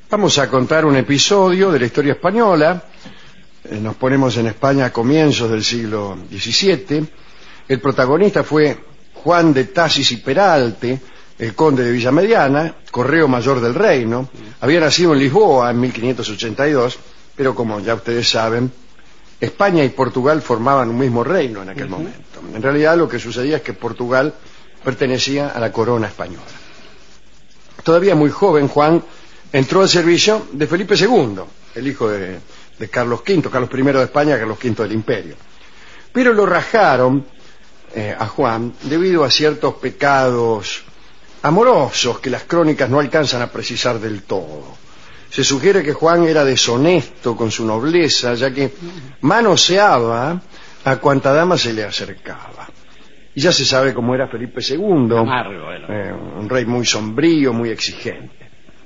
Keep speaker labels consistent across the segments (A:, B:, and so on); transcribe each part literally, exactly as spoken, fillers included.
A: Vamos a contar un episodio de la historia española. Eh, nos ponemos en España a comienzos del siglo diecisiete. El protagonista fue Juan de Tasis y Peralte, el conde de Villamediana, correo mayor del reino. Había nacido en Lisboa en mil quinientos ochenta y dos, pero como ya ustedes saben, España y Portugal formaban un mismo reino en aquel uh-huh. momento. En realidad lo que sucedía es que Portugal pertenecía a la corona española. Todavía muy joven, Juan entró al servicio de Felipe segundo, el hijo de, de Carlos quinto, Carlos primero de España, Carlos quinto del Imperio. Pero lo rajaron eh, a Juan debido a ciertos pecados amorosos que las crónicas no alcanzan a precisar del todo. Se sugiere que Juan era deshonesto con su nobleza, ya que manoseaba a cuanta dama se le acercaba. Y ya se sabe cómo era Felipe segundo,
B: Amargo,
A: eh, un rey muy sombrío, muy exigente.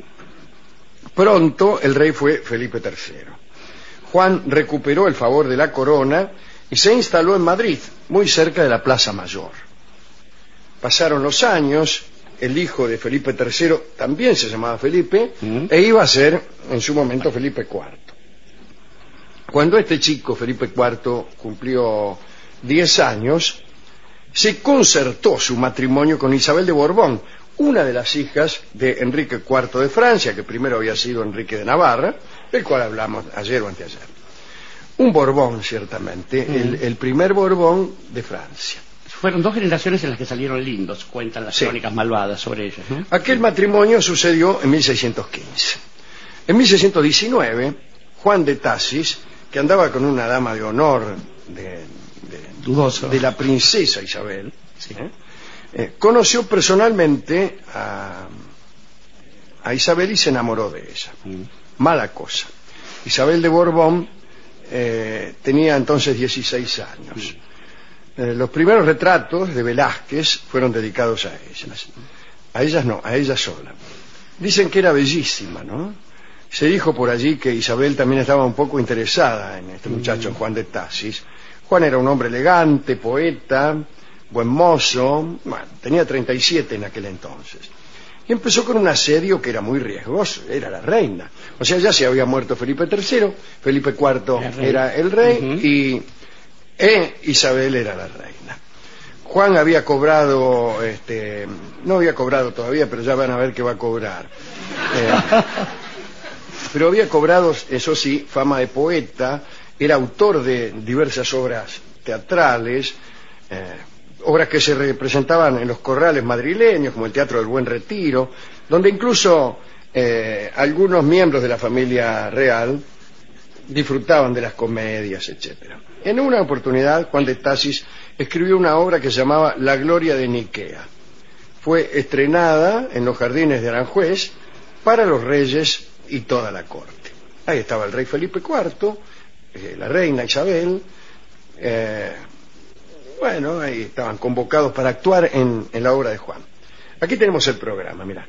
A: Pronto el rey fue Felipe tercero. Juan recuperó el favor de la corona y se instaló en Madrid, muy cerca de la Plaza Mayor. Pasaron los años, el hijo de Felipe tercero también se llamaba Felipe, ¿Mm? e iba a ser en su momento Felipe cuarto. Cuando este chico, Felipe cuarto, cumplió diez años, se concertó su matrimonio con Isabel de Borbón, una de las hijas de Enrique cuarto de Francia, que primero había sido Enrique de Navarra, del cual hablamos ayer o anteayer. Un Borbón, ciertamente, mm. el, el primer Borbón de Francia.
B: Fueron dos generaciones en las que salieron lindos, cuentan las sí. crónicas malvadas sobre ellos, ¿no?
A: Aquel matrimonio sucedió en mil seiscientos quince. En mil seiscientos diecinueve, Juan de Tasis, que andaba con una dama de honor de, de,
B: Dudoso.
A: de la princesa Isabel, sí. ¿eh? Eh, conoció personalmente a, a Isabel y se enamoró de ella. Mm. Mala cosa. Isabel de Borbón eh, tenía entonces dieciséis años. Mm. Eh, los primeros retratos de Velázquez fueron dedicados a ellas. A ellas no, a ella sola. Dicen que era bellísima, ¿no? Se dijo por allí que Isabel también estaba un poco interesada en este muchacho, mm. Juan de Tasis. Juan era un hombre elegante, poeta, buen mozo, bueno, tenía treinta y siete en aquel entonces. Y empezó con un asedio que era muy riesgoso, era la reina. O sea, ya se había muerto Felipe tercero, Felipe cuarto era el rey, uh-huh. y e Isabel era la reina. Juan había cobrado, este, no había cobrado todavía, pero ya van a ver que va a cobrar. Eh, pero había cobrado, eso sí, fama de poeta, era autor de diversas obras teatrales, eh, obras que se representaban en los corrales madrileños, como el Teatro del Buen Retiro, donde incluso eh, algunos miembros de la familia real disfrutaban de las comedias, etcétera. En una oportunidad, Juan de Tasis escribió una obra que se llamaba La Gloria de Niquea. Fue estrenada en los jardines de Aranjuez para los reyes y toda la corte. Ahí estaba el rey Felipe cuarto, eh, la reina Isabel, eh, bueno, ahí estaban convocados para actuar en, en la obra de Juan. Aquí tenemos el programa, mirá.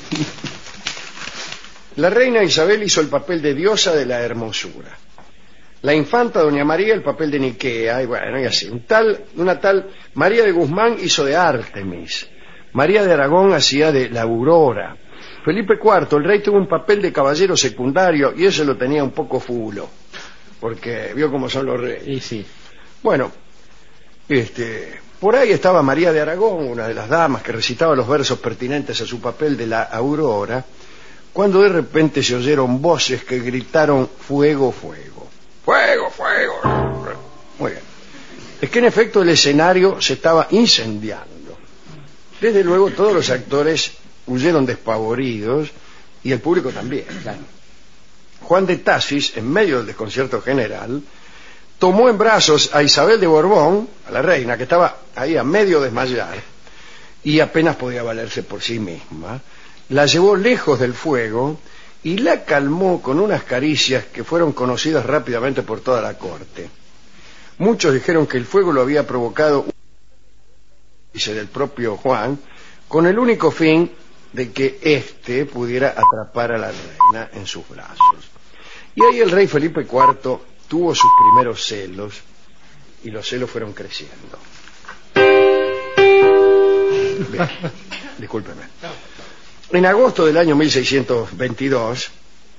A: La reina Isabel hizo el papel de diosa de la hermosura. La infanta doña María el papel de Niquea, y bueno, y así. Un tal, una tal María de Guzmán hizo de Artemis. María de Aragón hacía de la Aurora. Felipe cuarto, el rey, tuvo un papel de caballero secundario y ese lo tenía un poco fulo, porque vio cómo son los reyes.
B: Sí, sí.
A: Bueno, Este, por ahí estaba María de Aragón, una de las damas que recitaba los versos pertinentes a su papel de la Aurora, cuando de repente se oyeron voces que gritaron fuego, fuego, fuego, fuego. Muy bien. Es que en efecto el escenario se estaba incendiando. Desde luego todos los actores huyeron despavoridos y el público también. Juan de Tasis, en medio del desconcierto general, tomó en brazos a Isabel de Borbón, a la reina, que estaba ahí a medio desmayar, y apenas podía valerse por sí misma, la llevó lejos del fuego y la calmó con unas caricias que fueron conocidas rápidamente por toda la corte. Muchos dijeron que el fuego lo había provocado, dice, del propio Juan, con el único fin de que éste pudiera atrapar a la reina en sus brazos. Y ahí el rey Felipe cuarto tuvo sus primeros celos y los celos fueron creciendo. Bien, discúlpeme. En agosto del año mil seiscientos veintidós,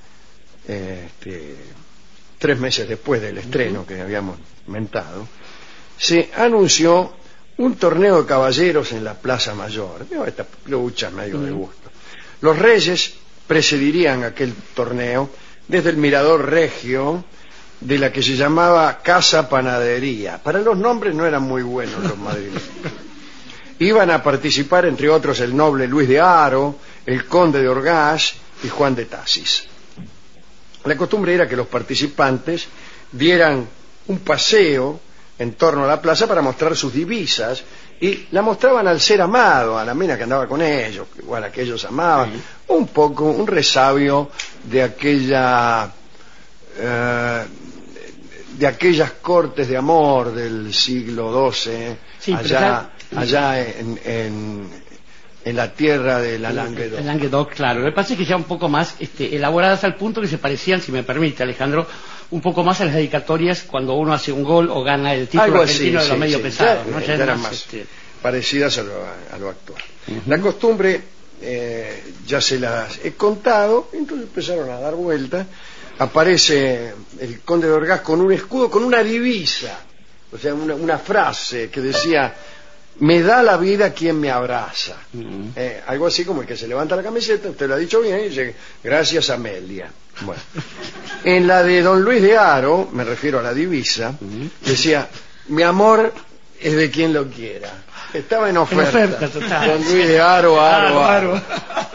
A: este, tres meses después del estreno que habíamos mentado, se anunció un torneo de caballeros en la Plaza Mayor. Esta lucha medio de gusto. Los reyes presidirían aquel torneo desde el mirador regio de la que se llamaba Casa Panadería. Para los nombres no eran muy buenos los madrileños. Iban a participar, entre otros, el noble Luis de Haro, el conde de Orgaz y Juan de Tasis. La costumbre era que los participantes dieran un paseo en torno a la plaza para mostrar sus divisas, y la mostraban al ser amado, a la mina que andaba con ellos, igual a que ellos amaban, sí. Un poco, un resabio de aquella eh, de aquellas cortes de amor del siglo doce, sí, allá, pero... allá en, en, en la tierra de la Languedoc.
B: El Languedoc, claro. Lo que pasa es que ya un poco más este, elaboradas al punto que se parecían, si me permite, Alejandro, un poco más a las dedicatorias cuando uno hace un gol o gana el título
A: algo
B: argentino
A: así,
B: de los
A: sí,
B: medio
A: sí,
B: pesado,
A: ya,
B: ¿no? Ya
A: ya eran
B: más,
A: más
B: este...
A: parecidas a lo, a lo actual. Uh-huh. La costumbre eh, ya se las he contado, entonces empezaron a dar vueltas. Aparece el conde de Orgaz con un escudo, con una divisa, o sea, una, una frase que decía: me da la vida quien me abraza. Uh-huh. eh, algo así como el que se levanta la camiseta, usted lo ha dicho bien, y dice: gracias Amelia. Bueno, en la de don Luis de Haro, me refiero a la divisa, uh-huh, decía: mi amor es de quien lo quiera. Estaba en oferta,
B: en oferta total.
A: Don Luis de Haro, Haro, Haro, Haro.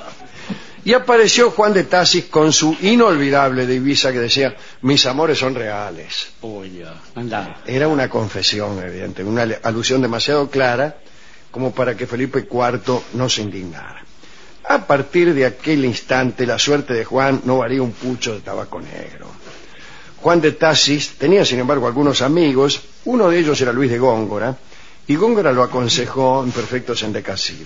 A: Y apareció Juan de Tasis con su inolvidable divisa que decía: mis amores son reales.
B: Oh, ya. Andá.
A: Era una confesión evidente, una alusión demasiado clara como para que Felipe cuarto no se indignara. A partir de aquel instante la suerte de Juan no valía un pucho de tabaco negro. Juan de Tasis tenía, sin embargo, algunos amigos. Uno de ellos era Luis de Góngora, y Góngora lo aconsejó en perfecto sendecasilo.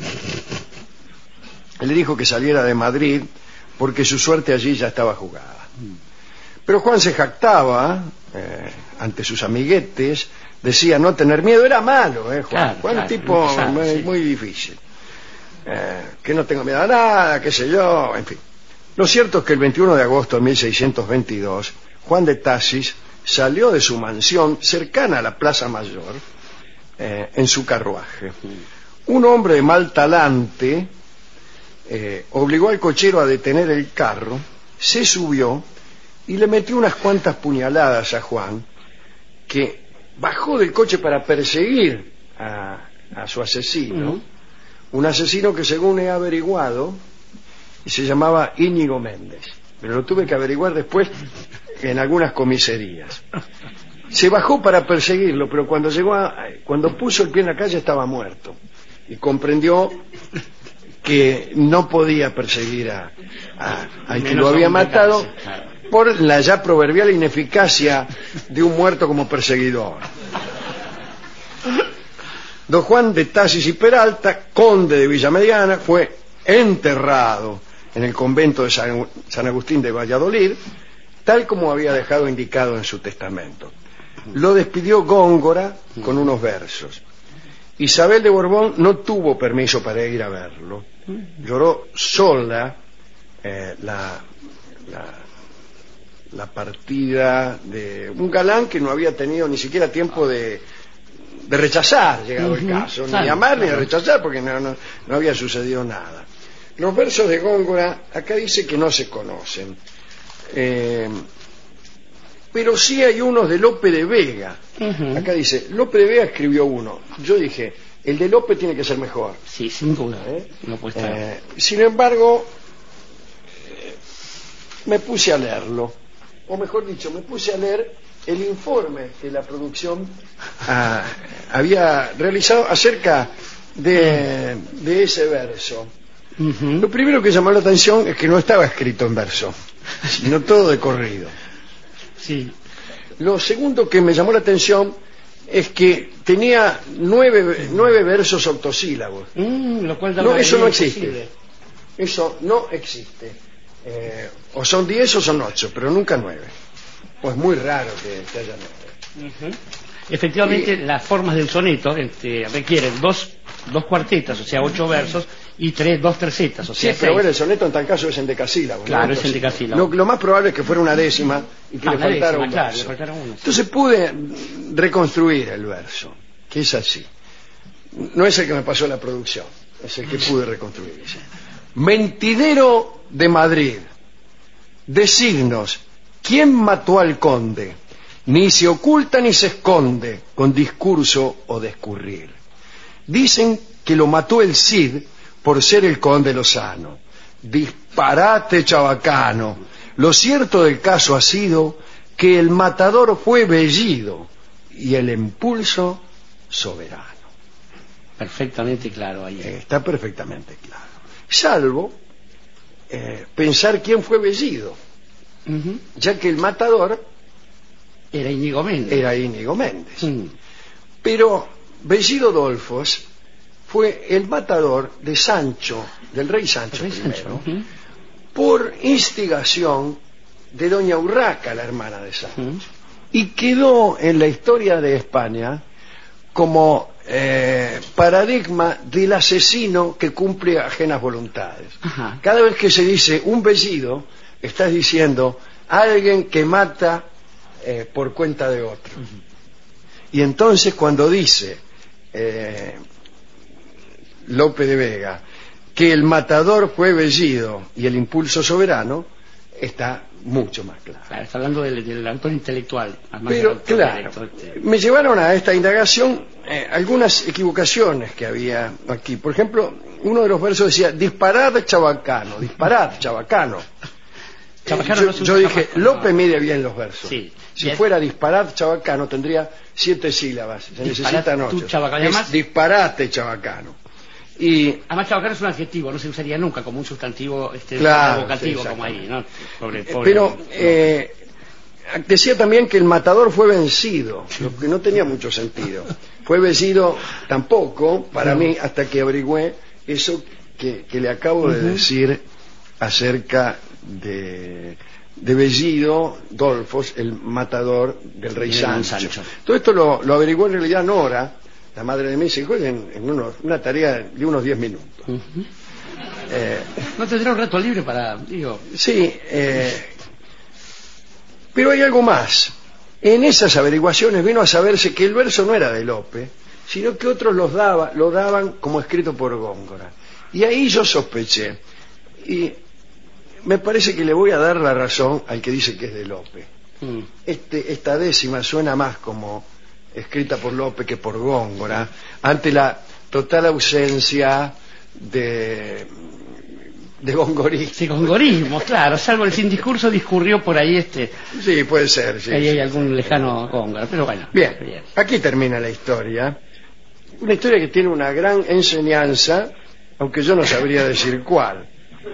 A: Le dijo que saliera de Madrid porque su suerte allí ya estaba jugada. Pero Juan se jactaba eh, ante sus amiguetes, decía no tener miedo. Era malo, eh, Juan.
B: Claro,
A: Juan
B: claro,
A: tipo
B: sabe,
A: muy,
B: sí.
A: muy difícil. Eh, que no tengo miedo a nada, qué sé yo, en fin. Lo cierto es que el veintiuno de agosto de mil seiscientos veintidós, Juan de Tasis salió de su mansión cercana a la Plaza Mayor eh, en su carruaje. Un hombre de mal talante eh, obligó al cochero a detener el carro, se subió y le metió unas cuantas puñaladas a Juan, que bajó del coche para perseguir a, a su asesino. Uh-huh. Un asesino que, según he averiguado, se llamaba Íñigo Méndez, pero lo tuve que averiguar después en algunas comisarías. Se bajó para perseguirlo, pero cuando llegó a, cuando puso el pie en la calle estaba muerto, y comprendió que no podía perseguir a, a, al que lo había matado por la ya proverbial ineficacia de un muerto como perseguidor. Don Juan de Tasis y Peralta, conde de Villamediana, fue enterrado en el convento de San, San Agustín de Valladolid, tal como había dejado indicado en su testamento. Lo despidió Góngora con unos versos. Isabel de Borbón no tuvo permiso para ir a verlo. Lloró sola eh, la, la, la partida de un galán que no había tenido ni siquiera tiempo de de rechazar, llegado uh-huh. el caso, ni amar ni de rechazar, porque no, no, no había sucedido nada. Los versos de Góngora, acá dice que no se conocen, eh, pero sí hay unos de Lope de Vega. Uh-huh. Acá dice, Lope de Vega escribió uno. Yo dije, el de Lope tiene que ser mejor.
B: Sí, sin duda.
A: ¿Eh?
B: No puede estar.
A: Eh, sin embargo, eh, me puse a leerlo, o mejor dicho, me puse a leer el informe que la producción ah, había realizado acerca de, de ese verso. Uh-huh. Lo primero que llamó la atención es que no estaba escrito en verso, sino todo de corrido.
B: Sí.
A: Lo segundo que me llamó la atención es que tenía nueve, nueve versos octosílabos.
B: Mm, lo cual
A: no, eso no existe.
B: Posible.
A: Eso no existe. Eh, o son diez o son ocho, pero nunca nueve. Pues muy raro que, que haya nueve.
B: Uh-huh. Efectivamente, y... las formas del soneto este, requieren dos dos cuartetas, o sea, ocho versos, y tres, dos tercetas, o sea,
A: sí, pero
B: seis.
A: bueno, el soneto en tal caso es en decasílabos.
B: Claro,
A: ¿no?
B: es en
A: Entonces,
B: decasílabos.
A: Lo, lo más probable es que fuera una décima y que
B: Ah,
A: le,
B: una
A: faltara
B: décima,
A: un
B: claro,
A: verso.
B: le faltara uno, sí.
A: Entonces pude reconstruir el verso, que es así. No es el que me pasó la producción, es el que pude reconstruir. Dice: mentidero de Madrid, decidnos, ¿quién mató al conde? Ni se oculta ni se esconde con discurso o descurrir. Dicen que lo mató el Cid por ser el conde Lozano. Disparate chabacano. Lo cierto del caso ha sido que el matador fue Bellido y el impulso soberano.
B: Perfectamente claro ahí.
A: Eh, está perfectamente claro. Salvo eh, pensar quién fue Bellido,
B: Uh-huh.
A: ya que el matador
B: Era Íñigo Méndez.
A: era Íñigo Méndez.
B: Mm.
A: Pero Bellido Dolfos fue el matador de Sancho, del rey Sancho
B: Rey
A: primero,
B: Sancho, uh-huh.
A: por instigación de doña Urraca, la hermana de Sancho.
B: Uh-huh.
A: Y quedó en la historia de España como eh, paradigma del asesino que cumple ajenas voluntades.
B: Ajá.
A: Cada vez que se dice un Bellido, estás diciendo alguien que mata eh, por cuenta de otro. Uh-huh. Y entonces cuando dice eh, Lope de Vega que el matador fue Bellido y el impulso soberano, está mucho más claro.
B: Claro, está hablando del, del autor intelectual.
A: Pero
B: autor
A: claro,
B: directo, este.
A: me llevaron a esta indagación eh, algunas equivocaciones que había aquí. Por ejemplo, uno de los versos decía: disparad chabacano, disparad chabacano.
B: Chabacano
A: Eh, yo,
B: no se usa
A: yo dije,
B: jamás,
A: Lope
B: no.
A: mide bien los versos.
B: Sí.
A: Si
B: Bien.
A: fuera disparad chabacano tendría siete sílabas. Se
B: Disparate
A: necesitan
B: tú,
A: ocho.
B: chabacano.
A: Es
B: Además-
A: disparate chabacano. Y
B: Además, chabacano es un adjetivo, no se usaría nunca como un sustantivo este,
A: Claro,
B: evocativo,
A: sí,
B: como ahí, ¿no? Pobre-
A: Eh,
B: pobre-
A: pero
B: no.
A: eh, decía también que el matador fue vencido, lo que no tenía mucho sentido. Fue vencido tampoco para
B: No.
A: mí hasta que averigüé eso que, que le acabo de
B: Ujú.
A: decir acerca de, de Bellido Dolfos, el matador del rey
B: Del
A: Sancho.
B: Sancho.
A: Todo esto lo, lo averiguó en realidad Nora, la madre de mis hijos, en, en unos- una tarea de unos diez minutos.
B: Ujú.
A: Eh,
B: No tendrá un rato libre para, digo,
A: Sí, eh, pero hay algo más. En esas averiguaciones vino a saberse que el verso no era de Lope, sino que otros los daba, lo daban como escrito por Góngora. Y ahí yo sospeché. Y me parece que le voy a dar la razón al que dice que es de Lope.
B: mm,
A: Este, esta décima suena más como escrita por Lope que por Góngora, ante la total ausencia de, de gongorismo.
B: sí, con gorismo, claro, salvo el sin discurso discurrió por ahí este,
A: Sí, puede ser. Sí,
B: ahí
A: sí.
B: hay algún lejano Góngora, pero bueno.
A: Bien, aquí termina la historia. Una historia que tiene una gran enseñanza, aunque yo no sabría decir cuál.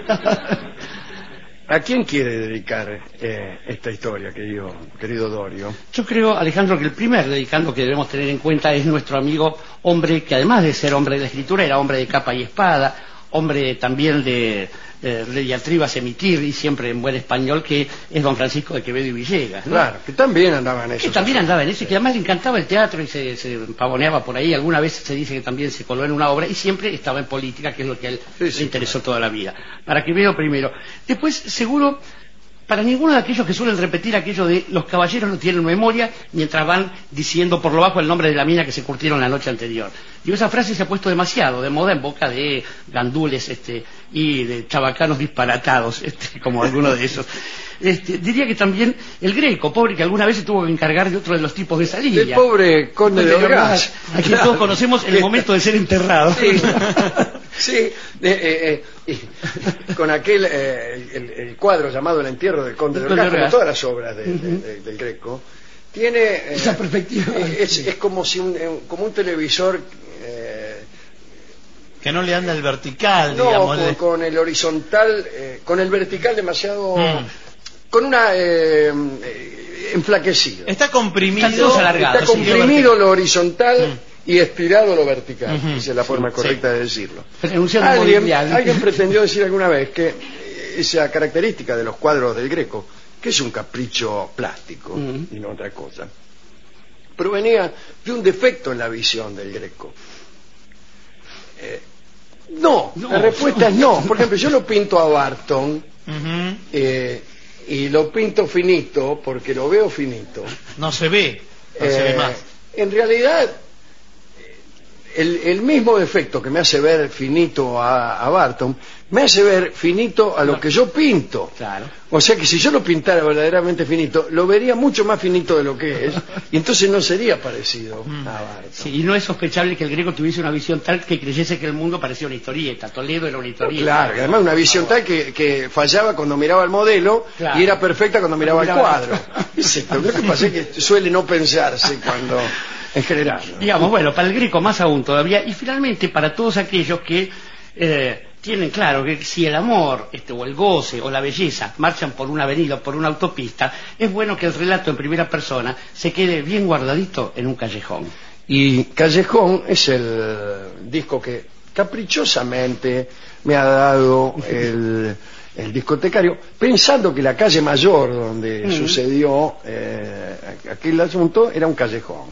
A: ¿A quién quiere dedicar eh, esta historia, querido, querido Dorio?
B: Yo creo, Alejandro, que el primer dedicando que debemos tener en cuenta es nuestro amigo, hombre que además de ser hombre de la escritura, era hombre de capa y espada, hombre también de, de, de diatribas emitir, y siempre en buen español, que es don Francisco de Quevedo y Villegas, ¿no?
A: Claro, que también andaba en
B: Que
A: eso.
B: también andaba en eso y que además le encantaba el teatro y se, se pavoneaba por ahí. Alguna vez se dice que también se coló en una obra y siempre estaba en política, que es lo que a él
A: Sí, sí,
B: le interesó toda la vida. Para que veo primero. Después, seguro, para ninguno de aquellos que suelen repetir aquello de los caballeros no tienen memoria mientras van diciendo por lo bajo el nombre de la mina que se curtieron la noche anterior. Digo, esa frase se ha puesto demasiado de moda en boca de gandules este, y de chabacanos disparatados, este, como alguno de esos. Este, diría que también el Greco, pobre que alguna vez se tuvo que encargar de otro de los tipos de salida.
A: El pobre conde de Orgaz.
B: A quien todos conocemos en el momento de ser enterrado.
A: Sí, sí, eh, eh, eh, y con aquel eh, el, el cuadro llamado El entierro del conde de
B: El conde
A: Orgaz,
B: de
A: como
B: Orgaz.
A: todas las obras de- de- de- del Greco, tiene eh,
B: Esa perspectiva.
A: eh, es, es como si un, eh, como un televisor eh,
C: Que no le anda el vertical,
A: no
C: digamos.
A: con,
C: de-
A: con el horizontal, eh, con el vertical demasiado,
C: Mm.
A: con una eh, eh, enflaquecido.
C: Está comprimido.
B: Está todo alargado.
A: Está
B: sí,
A: comprimido lo horizontal y estirado lo vertical.
C: Ujú.
A: Esa es la forma
C: Sí,
A: correcta de decirlo.
B: Enunciando
A: Alguien,
B: Modigliani.
A: alguien pretendió decir alguna vez que eh, esa característica de los cuadros del Greco, que es un capricho plástico
B: Ujú.
A: y no otra cosa, provenía de un defecto en la visión del Greco. Eh, no,
B: No,
A: la respuesta
B: no.
A: es no. Por ejemplo, yo lo pinto a Barton
C: Ujú.
A: eh, y lo pinto finito porque lo veo finito.
C: No se ve, no se ve
A: Eh,
C: más.
A: En realidad, el, el mismo defecto que me hace ver finito a, a Barton, me hace ver finito a lo que yo pinto.
B: Claro.
A: O sea que si yo lo pintara verdaderamente finito, lo vería mucho más finito de lo que es, y entonces no sería parecido a Barton.
B: Sí, y no es sospechable que el griego tuviese una visión tal que creyese que el mundo parecía una historieta. Toledo era una historieta.
A: Claro, y además una visión tal que, que fallaba cuando miraba al modelo
B: Claro.
A: y era perfecta cuando miraba al
B: Miraba-
A: cuadro. Exacto. Lo que pasa es que suele no pensarse cuando, en general, ¿no?
B: Digamos, bueno, para el Greco más aún todavía, y finalmente para todos aquellos que eh, tienen claro que si el amor este, o el goce o la belleza marchan por una avenida o por una autopista, es bueno que el relato en primera persona se quede bien guardadito en un callejón.
A: Y Callejón es el disco que caprichosamente me ha dado el, el discotecario, pensando que la calle mayor donde
B: Mm.
A: sucedió eh, aquel asunto era un callejón.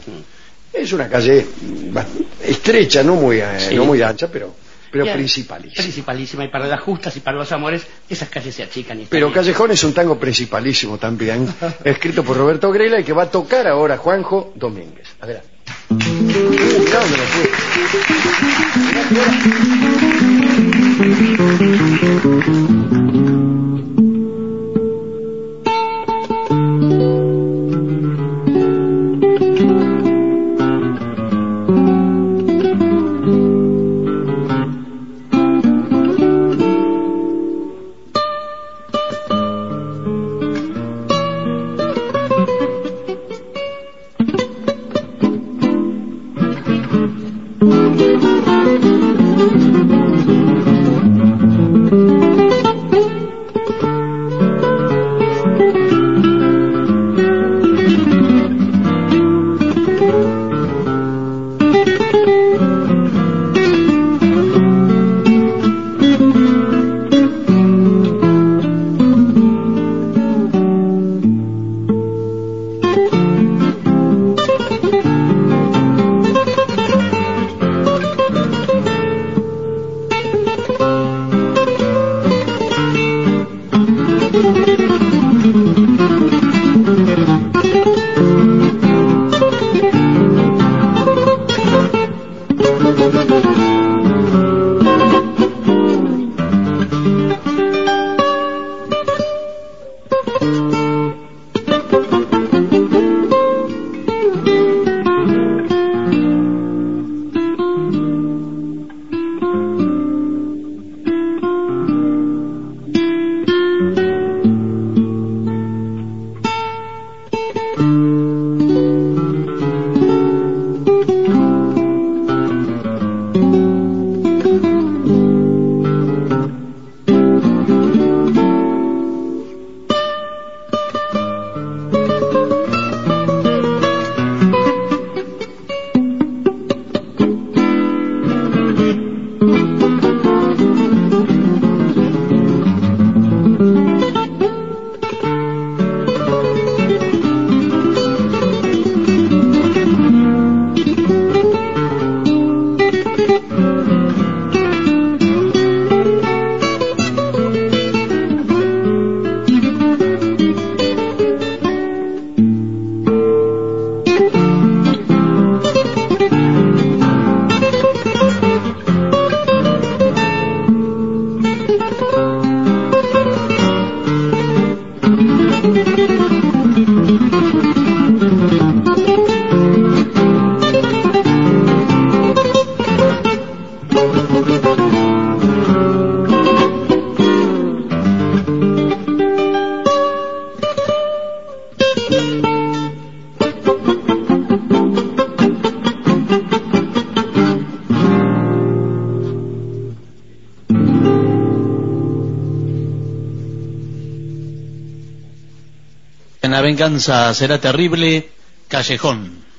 A: Es una calle bast- estrecha, no muy, eh,
B: Sí.
A: no muy ancha, pero, pero
B: Y, eh,
A: principalísima.
B: Principalísima, y para las justas y para los amores, esas calles se achican y están
A: Pero
B: bien.
A: Callejón es un tango principalísimo también, escrito por Roberto Grela y que va a tocar ahora Juanjo Domínguez. Adelante. Uh, mirá dónde me fui.
C: La venganza será terrible, Callejón.